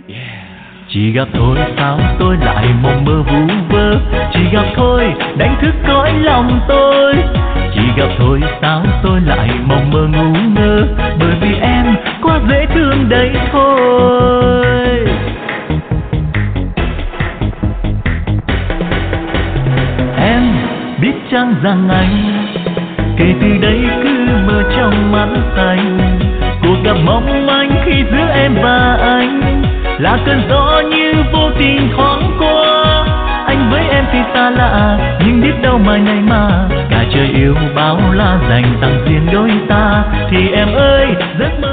Chỉ gặp thôi sao tôi lại mộng mơ vu vơ, chỉ gặp thôi đánh thức cõi lòng tôi. Chỉ gặp thôi sao tôi lại mộng mơ ngu ngơ, bởi vì em quá dễ thương đấy thôi. Em biết chăng rằng anh kể từ đây cứ mơ trong mắt xanh. Cuộc gặp mong manh khi giữa em và anh là cơn gió như vô tình thoáng qua. Anh với em thì xa lạ, nhưng biết đâu mai này mà cả trời yêu bao la dành tặng riêng đôi ta. Thì em ơi, giấc mơ